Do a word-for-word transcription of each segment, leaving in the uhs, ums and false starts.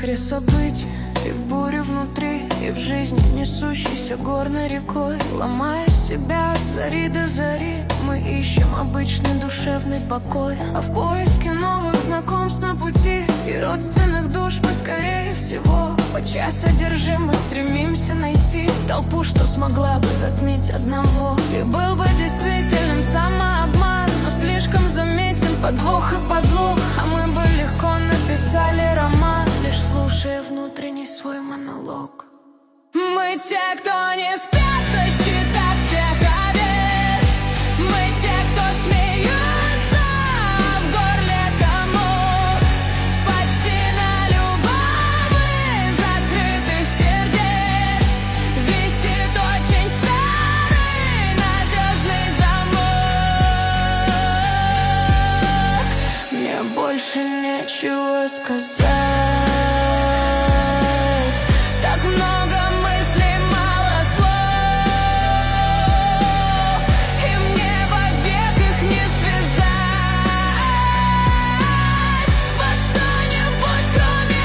вихре событий, и в буре внутри, и в жизни, несущейся горной рекой. Ломая себя от зари до зари, мы ищем обычный душевный покой. А в поиске новых знакомств на пути и родственных душ мы, скорее всего, подчас одержимо стремимся найти толпу, что смогла бы затмить одного. И был бы действительным самообман, но слишком заметен подвох и подлог. А мы бы легко написали роман, лишь слушая внутренний свой монолог. Мы те, кто не спят, сосчитав всех овец. Мы те, кто смеются в горле комок, почти на любом из открытых сердец висит очень старый надежный замок. Мне больше нечего сказать. Так много мыслей, мало слов, и мне вовек их не связать во что-нибудь, кроме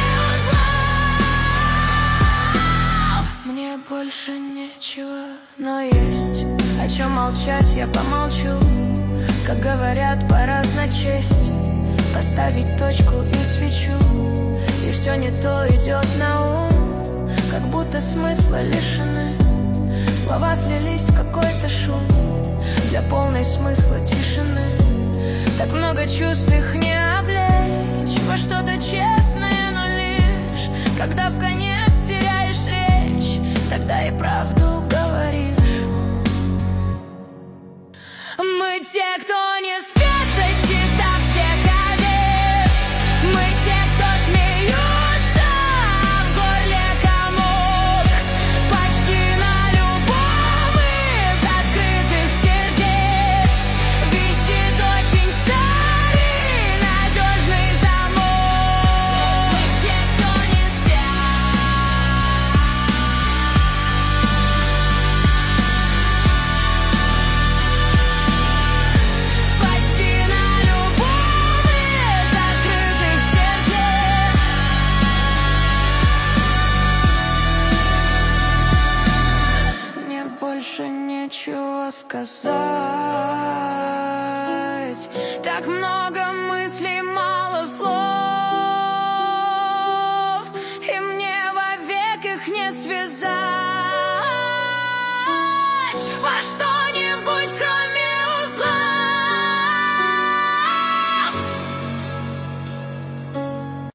узлов. Мне больше нечего, но есть о чем молчать, я помолчу. Как говорят, пора знать честь, поставить точку и свечу. И все не то идет на ум, как будто смысла лишены. Слова слились в какой-то шум для полной смысла тишины. Так много чувств, их не облечь во что-то честное, но лишь когда вконец теряешь речь, тогда и правду говоришь. Мы те, кто не спят, сосчитав всех овец. Мы те, кто смеются в горле комок, почти на любом из открытых сердец висит очень старый надежный замок. Мы те, кто не спят. Почти на любом из открытых сердец. Мне больше нечего сказать. Так много мыслей, мало слов, и мне вовек их не связать